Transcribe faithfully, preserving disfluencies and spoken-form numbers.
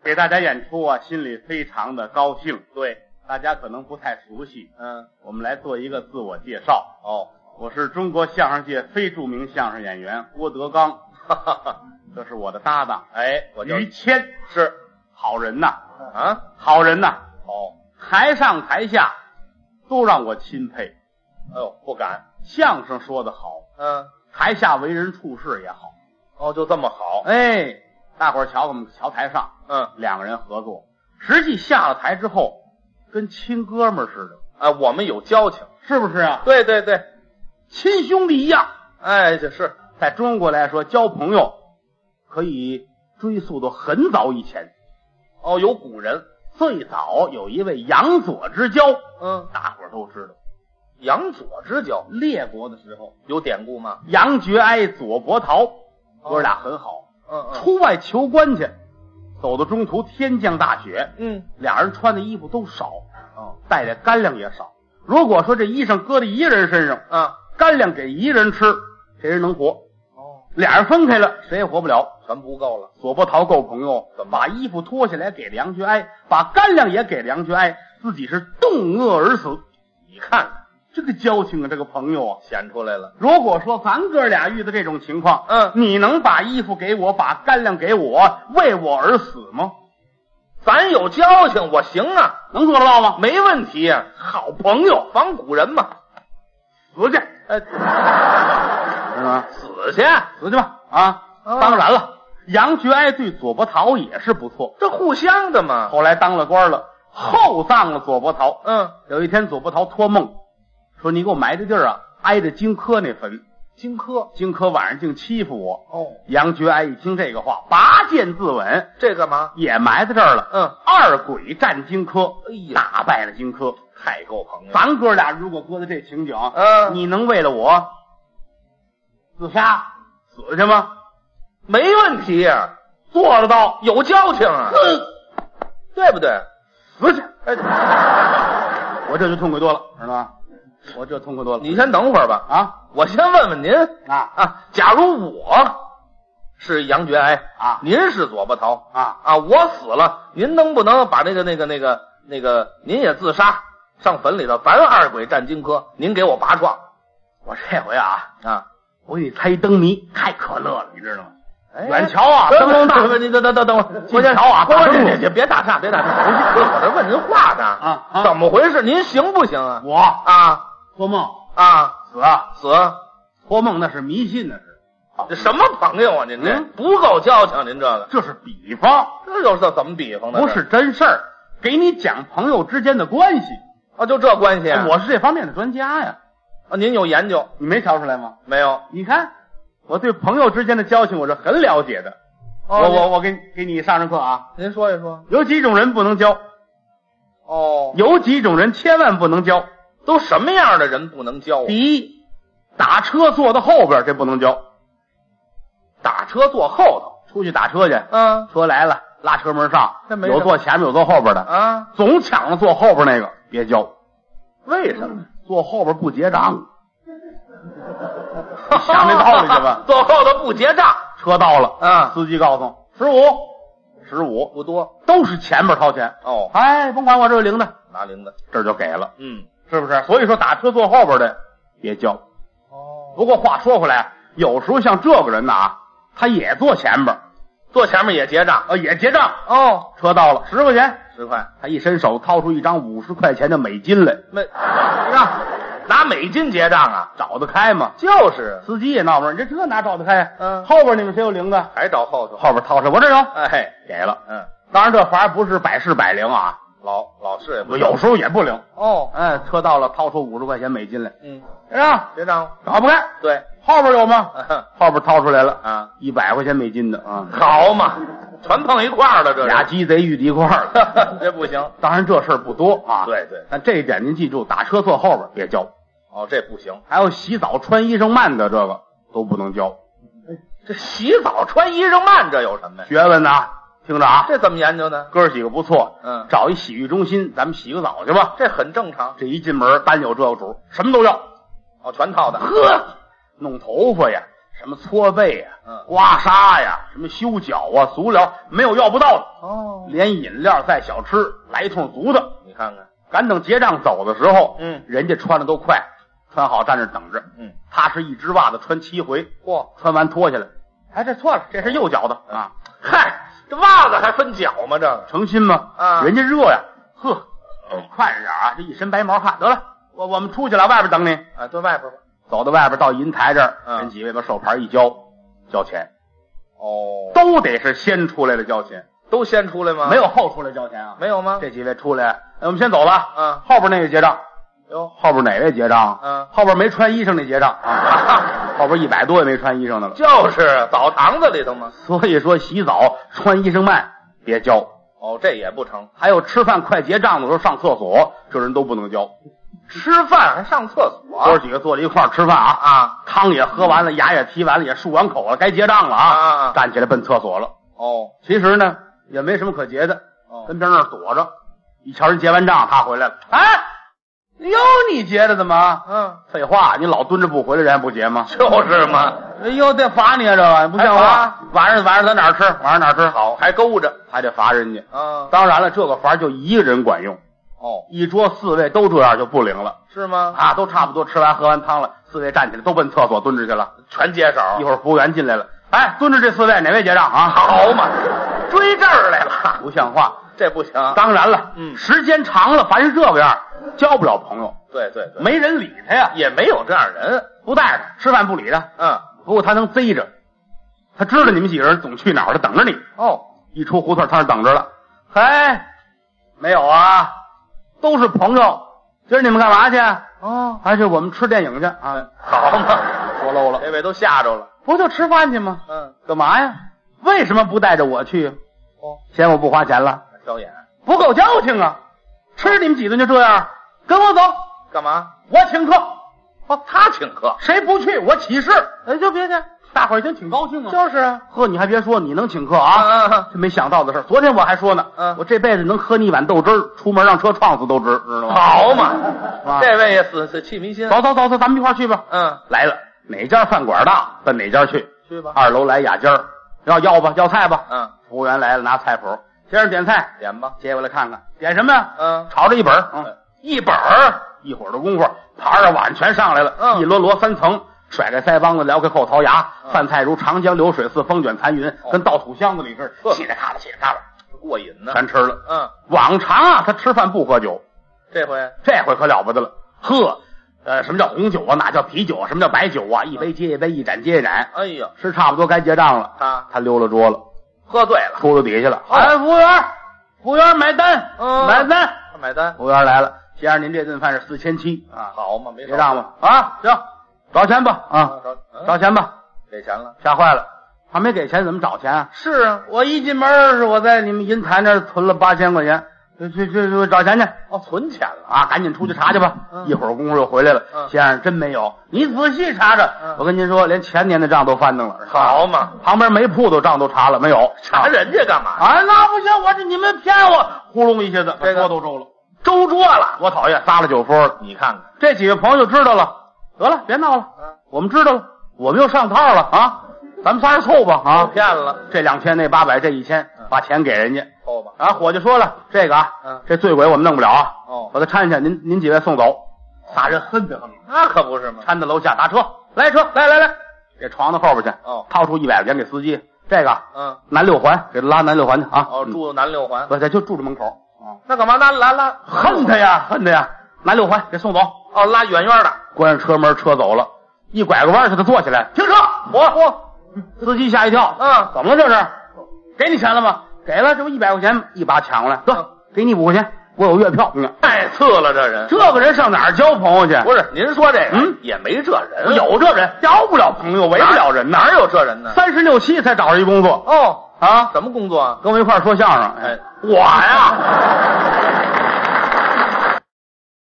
给大家演出啊，心里非常的高兴。 对， 大家可能不太熟悉， 嗯， 我们来做一个自我介绍。 哦， 我是中国相声界非著名相声演员郭德纲， 哈哈哈， 这是我的搭档。 哎，我就于谦是好人呐， 啊， 好人呐， 哦， 台上台下都让我钦佩。 哎呦，不敢， 相声说得好， 嗯， 台下为人处事也好。 哦，就这么好， 哎，大伙儿瞧我们瞧台上， 嗯， 两个人合作，实际下了台之后跟亲哥们儿似的， 哎，我们有交情， 是不是啊？ 对对对， 亲兄弟一样。 哎，这是， 在中国来说，交朋友可以追溯到很早以前。 哦，有古人， 最早有一位杨左之交， 嗯， 大伙儿都知道。 杨左之交， 列国的时候， 有典故吗？ 杨觉哀、左伯桃哥俩很好， 嗯嗯， 出外求官去，走到中途天降大雪， 嗯， 俩人穿的衣服都少， 哦， 带的干粮也少。如果说这衣裳搁在一个人身上， 啊， 干粮给一个人吃，这人能活。 哦， 俩人分开了，谁也活不了。 全不够了， 左伯桃够朋友， 怎么把衣服脱下来给了杨觉哀，把干粮也给了杨觉哀，自己是冻饿而死。 你看看， 这个交情啊，这个朋友啊， 显出来了， 如果说咱哥俩遇到这种情况， 嗯， 你能把衣服给我，把干粮给我，为我而死吗？ 咱有交情，我行啊， 能做得到吗？ 没问题啊，好朋友，仿古人嘛， 死去， 哎， 是吧？ 死去， 死去吧！啊， 啊当然了，杨觉哀对左伯桃也是不错， 这互相的嘛， 后来当了官了，厚葬了左伯桃。 嗯， 有一天，左伯桃托梦说：“你给我埋的地儿啊，挨着荆轲那坟。 荆轲， 荆轲晚上净欺负我。” 哦， 杨觉哀一听这个话，拔剑自刎， 这干嘛？ 也埋在这儿了。 嗯， 二鬼战荆轲， 哎呀， 打败了荆轲。 太够朋友， 咱哥俩如果搁在这情景， 嗯， 你能为了我自杀死去吗？ 没问题呀， 做得到， 有交情啊，对不对？ 死去！ 哎， 我这就痛快多了，知道吗？我这痛快多了。 你先等会儿吧， 啊我先问问您啊啊，假如我是杨觉哀啊您是左伯桃啊啊，我死了，您能不能把那个那个那个那个您也自杀上坟里头，咱二鬼战荆轲，您给我拔创我这回啊， 啊？ 我给你猜灯谜，太可乐了，你知道吗？ 哎远瞧啊，灯笼大， 你等等等等会儿， 近瞧啊，大灯笼别别别打岔，别打岔，我我这问您话呢啊啊怎么回事？您行不行啊？ 我啊做梦啊， 死啊， 死， 托梦那是迷信，那是， 这什么朋友啊？您这嗯不够交情，您这个这是比方， 这又是怎么比方的？ 不是真事儿，给你讲朋友之间的关系。 啊，就这关系啊？ 我是这方面的专家呀， 啊，您有研究你没瞧出来吗？ 没有？ 你看，我对朋友之间的交情我是很了解的。 哦我我我给你给你上上课啊。 您说一说。 有几种人不能交， 哦， 有几种人千万不能交。 都什么样的人不能交啊？ 第一，打车坐到后边，这不能交。 打车坐后头。 出去打车去， 嗯车来了，拉车门上， 这没什么有坐前面有坐后边的， 啊？ 总抢着坐后边那个，别交。 为什么？ 坐后边不结账，想这道理去吧。 坐后头不结账， 车到了， 啊司机告诉十五，十五， 不多都是前面掏钱。 哦， 哎，甭管我这有零的， 拿零的。 这就给了， 嗯， 是不是？所以说打车坐后边的别交。 哦， 不过话说回来，有时候像这个人呐，他也坐前边， 坐前面也结账。 呃，也结账。 哦， 车到了，十块钱， 十块他一伸手掏出一张五十块钱的美金来， 没啊？拿美金结账啊？ 找得开吗？ 就是， 司机也闹闷，你这这哪找得开呀？ 嗯后边你们谁有零的？ 还找后头。 后边掏出来，我这有， 哎， 给了。 嗯， 当然这反而不是百试百灵啊， 老老是也不有时候也不灵。 哦， 哎，车到了，掏出五十块钱美金来， 嗯， 结账， 结账。 找不开。 对， 后边有吗？ 嗯后边掏出来了啊， 一百块钱美金的啊， 好嘛，全碰一块儿了，这俩鸡贼遇到一块儿了。 这不行。 当然这事儿不多啊， 对对， 但这一点您记住，打车坐后边别交。 哦，这不行。 还有洗澡穿衣裳慢的，这个都不能交。 这洗澡穿衣裳慢，这有什么呀？ 学问呐，听着啊， 这怎么研究呢？ 哥儿几个不错， 嗯， 找一洗浴中心，咱们洗个澡去吧。 这很正常。 这一进门，单有这个主，什么都要。 哦，全套的。 呵，弄头发呀， 什么搓背呀、 嗯刮痧呀，什么修脚啊、足疗，没有要不到的。 哦， 连饮料带小吃来一通足的。 你看看， 赶等结账走的时候， 嗯人家穿的都快，穿好站着等着。 嗯， 他是一只袜子穿七回， 嚯， 穿完脱下来，哎，这错了，这是右脚的啊， 嗨，这袜子还分脚吗？这个诚心吗？ 啊人家热呀，呵，快着点啊，这一身白毛汗，得了，我我们出去了，外边等你。 啊，蹲外边吧。 走到外边到银台这儿， 嗯人几位把手牌一交，交钱， 哦， 都得是先出来的交钱， 都先出来吗？ 没有后出来交钱啊。 没有吗？ 这几位出来，哎我们先走了。 嗯后边那位结账。 哟， 后边哪位结账？ 嗯后边没穿衣裳那结账啊，后边一百多也没穿衣裳的了。 就是澡堂子里头吗？ 所以说洗澡穿衣裳慢别交， 哦，这也不成。 还有吃饭快结账的时候上厕所，这人都不能交。 吃饭还上厕所？ 哥几个坐在一块儿吃饭啊啊， 汤也喝完了，牙也踢完了，也漱完口了，该结账了啊， 啊啊站起来奔厕所了。 哦其实呢也没什么可结的， 哦， 跟边那儿躲着。一瞧人结完账，他回来了，哎，哟，你结的怎么？ 嗯， 废话，你老蹲着不回来，人家不结吗？ 就是嘛。 哎呦，得罚你啊，这个不像话！晚上晚上在哪儿吃？晚上哪儿吃？ 好，还勾着。 还得罚人家。 嗯， 当然了，这个罚就一个人管用， 哦， 一桌四位都这样就不灵了是吗？ 啊，都差不多吃完喝完汤了，四位站起来都奔厕所蹲着去了。 全接手。 一会儿服务员进来了，哎，蹲着这四位哪位结账啊？ 好嘛，追这儿来了， 不像话。 这不行。 当然了， 嗯时间长了，凡是这个样，交不了朋友， 对对对， 没人理他呀， 也没有这样人。 不带他，吃饭不理他。 嗯， 不过他能贼着，他知道你们几个人总去哪儿，他等着你。 哦， 一出胡同，他那等着了。嗨，没有啊，都是朋友。今儿你们干嘛去？ 哦， 还是我们吃电影去啊？ 好嘛， 说漏了， 这位都吓着了。 不就吃饭去吗？ 嗯， 干嘛呀？为什么不带着我去？ 哦， 嫌我不花钱了？ 挑眼。 不够交情啊！吃你们几顿就这样，跟我走， 干嘛？ 我请客。 哦，他请客。 谁不去我起誓。哎，就别去，大伙儿一听挺高兴啊。 就是啊。 呵，你还别说，你能请客啊？ 嗯嗯这没想到的事儿。昨天我还说呢， 嗯我这辈子能喝你一碗豆汁儿，出门让车撞死都值，知道吗？ 好嘛， 啊这位也死死气迷心。 走走走走，咱们一块儿去吧。 嗯， 来了，哪家饭馆大，奔哪家去。 去吧。 二楼来雅间儿，要要吧，要菜吧。 嗯， 服务员来了，拿菜谱，先生点菜， 点吧。 接过来看看，点什么呀？ 嗯， 炒着一本儿，嗯， 一本儿。 一会儿的功夫，盘儿碗全上来了， 嗯一摞摞三层，甩开腮帮子，撩开后槽牙， 嗯饭菜如长江流水似风卷残云， 哦跟倒土箱子里似的， 呵稀里咔啦稀里咔啦， 过瘾呢。 全吃了。 嗯， 往常啊，他吃饭不喝酒， 这回这回可了不得了，呵，呃，什么叫红酒啊？哪叫啤酒啊？什么叫白酒啊？一杯接一杯，一盏接一盏， 哎呀， 吃差不多该结账了， 他他溜了桌了， 喝醉了。 秃噜底下了。 哦哎，服务员，服务员买单， 嗯买单。 他买单。 服务员来了，先生您这顿饭是四千七啊， 好嘛，没结账吧。啊，行，找钱吧啊， 找嗯找钱吧。 给钱了。 吓坏了，还没给钱怎么找钱啊？ 是啊。 我一进门是我在你们银台那儿存了八千块钱，去去去去找钱去哦，存钱了。 啊！赶紧出去查去吧。 嗯一会儿功夫又回来了， 嗯先生真没有，你仔细查查。 嗯我跟您说，连前年的账都翻腾了。 好嘛， 旁边煤铺头账都查了，没有。 查人家干嘛？ 啊，那不行，我这你们骗我，呼隆一下子，把这个桌都周了， 周桌了。 多讨厌，撒了酒疯了。 你看看。 这几个朋友就知道了，得了，别闹了， 嗯， 我们知道了，我们又上套了啊！咱们仨人凑吧啊！ 骗了。 这两千那八百这一千，把钱给人家。 凑吧。 然后伙计说了，这个啊， 嗯这醉鬼我们弄不了啊， 哦把他搀下，您您几位送走。仨人恨得很， 那可不是吗？ 搀到楼下打车，来车，来来来，给床到后边去。 哦掏出一百块钱给司机，这个嗯。 南六环给他拉南六环去啊。 哦，住南六环。 不，他就住着门口啊。 那干嘛拉拉拉？ 恨他呀，恨他呀！南六环给送走， 哦，拉远远的。 关上车门，车走了，一拐个弯儿，他坐起来，停车！ 嚯嚯， 司机吓一跳， 嗯怎么了这是？给你钱了吗？给了，这不一百块钱吗？一把抢过来，得嗯， 给你五块钱，我有月票。你看太次了，这人。 这个人上哪儿交朋友去？ 不是您说这个， 嗯也没这人。 有这人，交不了朋友，为不了人呐。 哪有这人呢？ 三十六七才找着一工作哦， 啊， 什么工作啊？ 跟我一块儿说相声。 哎， 我呀，